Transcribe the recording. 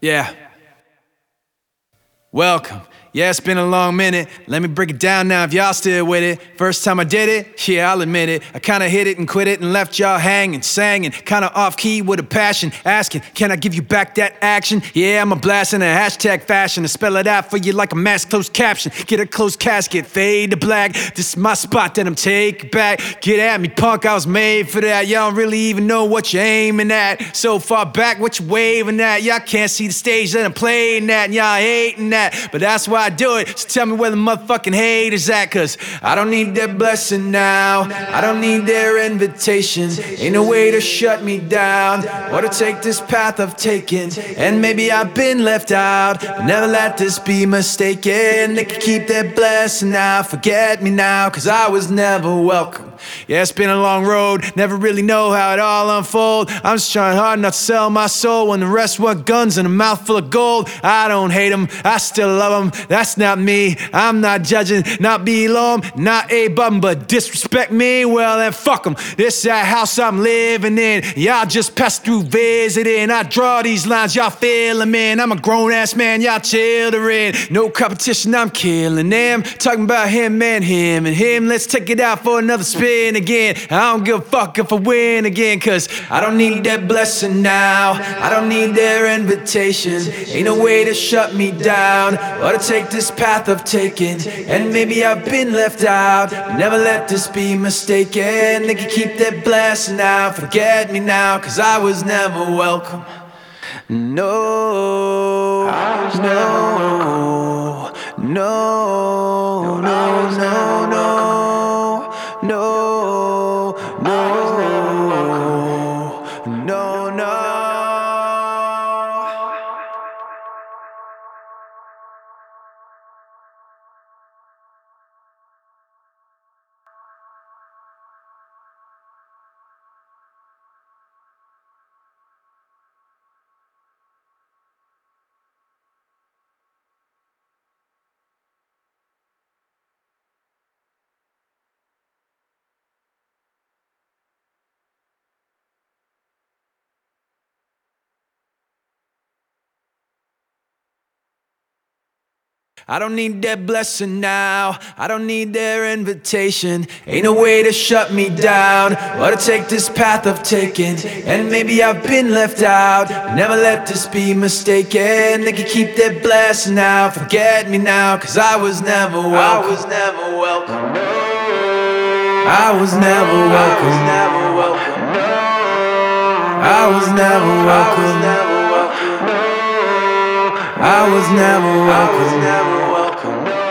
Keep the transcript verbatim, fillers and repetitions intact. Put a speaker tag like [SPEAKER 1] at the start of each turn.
[SPEAKER 1] Yeah. Welcome. Yeah, it's been a long minute. Let me break it down now if y'all still with it. First time I did it, yeah, I'll admit it. I kinda hit it and quit it and left y'all hanging, singing, kinda off key with a passion, asking, can I give you back that action? Yeah, I'm a blast in a hashtag fashion to spell it out for you like a mass closed caption. Get a closed casket, fade to black. This is my spot that I'm taking back. Get at me, punk, I was made for that. Y'all don't really even know what you're aiming at. So far back, what you waving at? Y'all can't see the stage that I'm playing at, and y'all hating that. But that's why I do it, so tell me where the motherfucking haters at. Cause I don't need their blessing now, I don't need their invitation. Ain't no way to shut me down or to take this path I've taken. And maybe I've been left out, but never let this be mistaken. They can keep their blessing now, forget me now, cause I was never welcome. Yeah, it's been a long road, never really know how it all unfold. I'm just trying hard not to sell my soul when the rest want guns and a mouth full of gold. I don't hate them, I still love them, that's not me. I'm not judging, not below them, not a bum, but disrespect me, well then fuck them. This that house I'm living in, y'all just pass through visiting. I draw these lines, y'all feel them in. I'm a grown ass man, y'all children. No competition, I'm killing them. Talking about him and him and him, let's take it out for another spin again. I don't give a fuck if I win again, cause I don't need that blessing now, I don't need their invitation. Ain't no way to shut me down or to take this path I've taken. And maybe I've been left out, but never let this be mistaken. They can keep their blessing now, forget me now, cause I was never welcome. No, no, no, no, no, no, no, no, no, no. I don't need that blessing now, I don't need their invitation. Ain't no way to shut me down or to take this path I've taken. And maybe I've been left out, but never let this be mistaken. They can keep their blessing now, forget me now, cause I was never welcome. I was never welcome. I was never welcome. I was never welcome. I was never welcome.